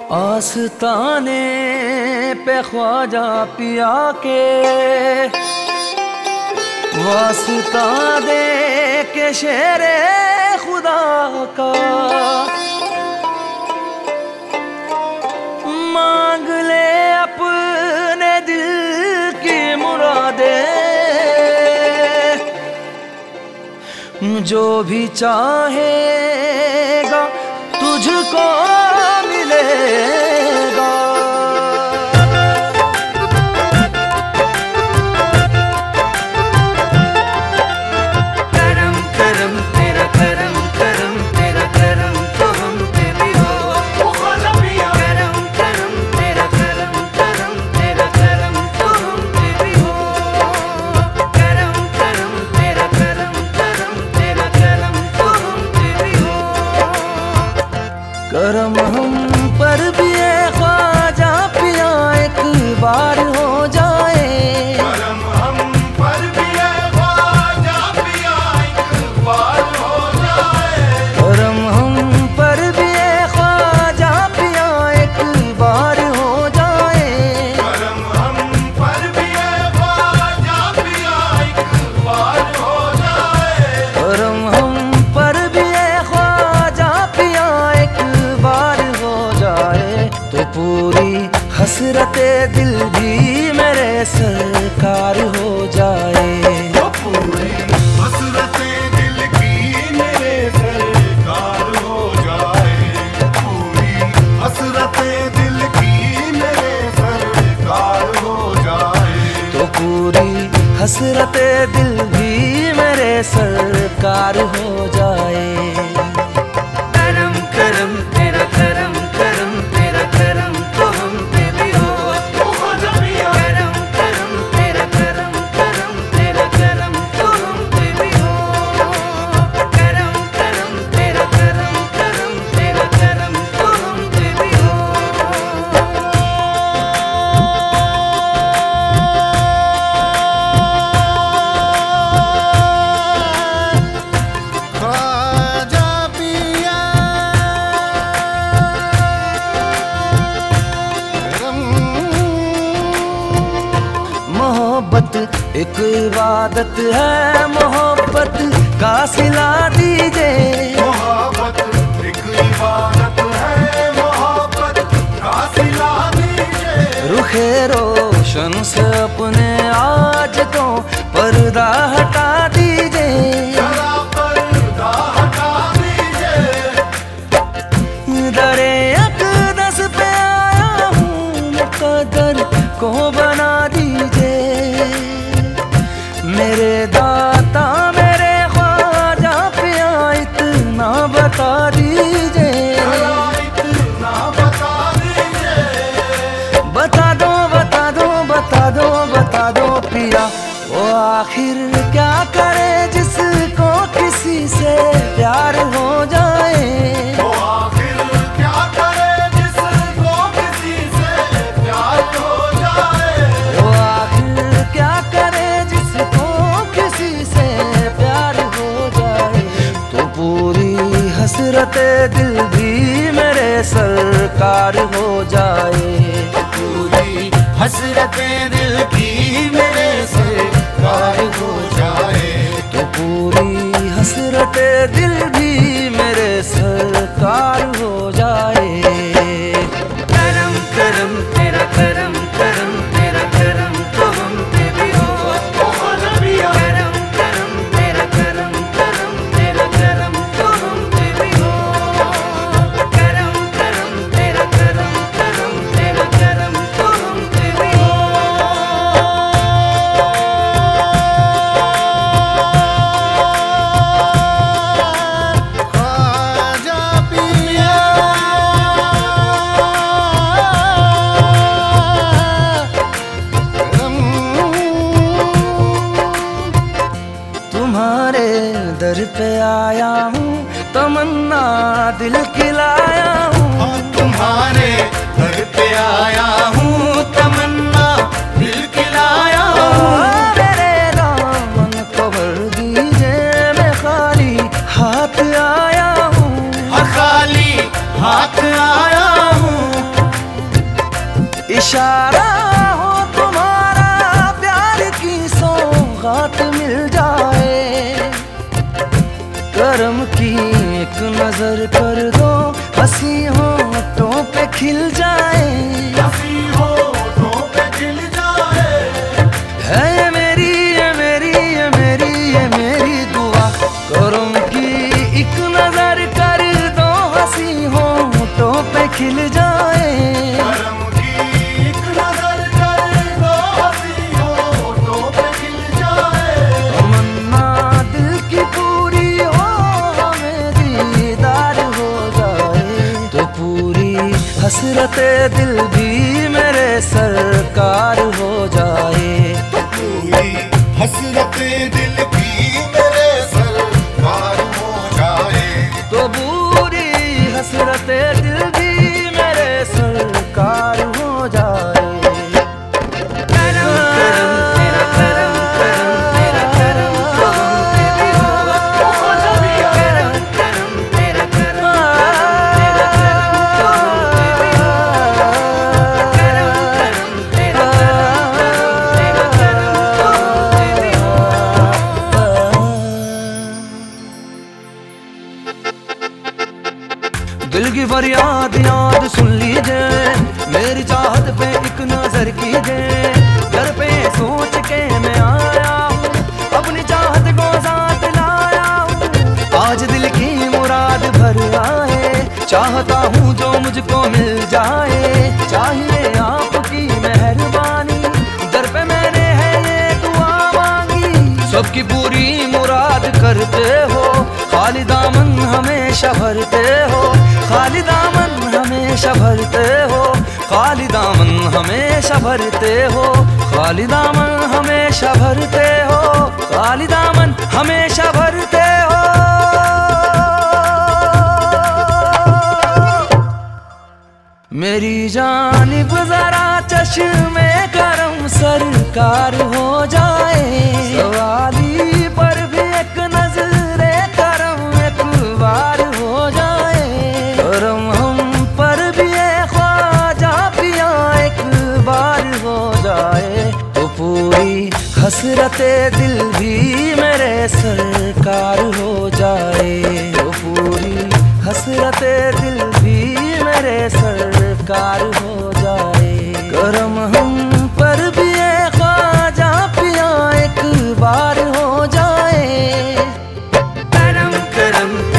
आस्ताने पे ख्वाजा पिया के वास्ता दे के शेरे खुदा का मांग ले अपने दिल की मुरादे, जो भी चाहेगा तुझको मिलेगा। करम करम तेरा करम करम तेरा करम तो हम पे भी हो। करम करम तेरा करम करम तेरा करम तो हम पे भी हो। करम करम तेरा करम करम तेरा करम तो हम पे भी हो। करम हम पर भी है ख्वाजा पिया एक बार हो जाए। करम हम पर भी है ख्वाजा पिया एक बार हो जाए। करम हम पर भी है ख्वाजा पिया एक बार हो जाए। करम हम पर भी है ख्वाजा पिया एक बार हो जाए। करम हम पर भी है ख्वाजा पिया एक बार हो जाए, तो पूरी हसरते दिल भी मेरे सरकार हो जाए। तो पूरी हसरते दिल की मेरे सरकार हो जाए। पूरी हसरते दिल की मेरे सरकार हो जाए। तो पूरी हसरते दिल भी मेरे सरकार हो जाए। करम करम तेरा करम करम तेरा करम तो हम पे भी हो। करम करम तेरा करम करम तेरा करम तो हम पे भी हो। करम करम तेरा करम करम तेरा करम तो हम पे भी हो। ख्वाजा पिया मोहब्बत एक इबादत है, मोहब्बत का सिला दीजिए। मोहब्बत एक इबादत है, मोहब्बत का सिला दीजिए। रुखे रोशन से अपने आज तो पर्दा हटा दीजिए। जरा पर्दा हटा दीजिए। दरे अक़दस पे आया हूँ, मुक़द्दर को बना दीजिए। मेरे दाता मेरे ख्वाजा पिया इतना बता दीजिए। जरा इतना बता दीजिए। बता दो बता दो बता दो बता दो पिया, वो आखिर क्या करे जिसको किसी से प्यार हो जाए। वो आखिर क्या करे जिसको किसी से प्यार हो जाए। वो आखिर क्या करे जिसको किसी से प्यार हो जाए, तो पूरी हसरते दिल भी मेरे सरकार हो जाए। पूरी हसरते दिल की मेरे सरकार हो जाए। तो पूरी हसरते दिल भी मेरे सरकार हो जाए। करम करम तेरा करम करम तेरा करम तो हम पे भी हो। करम करम तेरा करम करम तेरा करम तो हम पे भी हो। करम करम तेरा करम करम तेरा करम तो हम पे भी हो। ख्वाजा पिया तुम्हारे दर पे आया हूँ, तमन्ना दिल की लाया हूँ। और तुम्हारे घर पे आया हूँ, तमन्ना दिल की लाया हूँ। मेरे दामन को भर दीजिए, मैं खाली हाथ आया हूँ। खाली हाथ आया हूँ। करम की एक नजर कर दो, हंसी होठों पे खिल जाए, हंसी होठों पे खिल जाए। है ये मेरी ये मेरी ये मेरी ये मेरी दुआ। करम की एक नजर कर दो, हंसी होठों पे खिल जाए, करम की एक नजर कर दो, हंसी होठों पे खिल जाए। तमन्ना दिल की पूरी हो, हमें दीदार हो जाए, तो पूरी हसरते दिल भी मेरे सरकार हो जाए। पूरी हसरते दिल की मेरे सरकार हो जाए। तो पूरी हसरते दिल भी मेरे सरकार हो जाए। करम करम तेरा करम करम तेरा करम तो हम पे भी हो। करम करम तेरा करम तेरा करम तो हम पे भी हो। करम करम तेरा करम तेरा करम तो हम पे भी हो। दिल की फरियाद याद सुन लीजिए, मेरी चाहत पे एक नजर कीजिए। घर पे सोच के मैं आया हूँ, अपनी चाहत को साथ लाया हूँ। आज दिल की मुराद भर आए, चाहता हूँ जो मुझको मिल जाए। चाहिए आपकी मेहरबानी, दर पे मैंने है ये दुआ मांगी। सबकी पूरी मुराद करते हो, खाली दामन हमेशा भरते हो, खाली दामन हमेशा भरते हो, खाली दामन हमेशा भरते हो, खाली दामन हमेशा भरते हो, खाली दामन हमेशा भरते हो। मेरी जानिब जरा चश्मे करम सरकार हो जाए। सवाली पर भी एक नजरे करम एक बार हो जाए। करम हम पर भी एक ख्वाजा पिया एक बार हो जाए, तो पूरी हसरते दिल भी मेरे सरकार हो जाए। तो पूरी हसरते दिल भी मेरे सरकार हो जाए। करम हम पर भी एक ख्वाजा पिया एक बार हो जाए। करम करम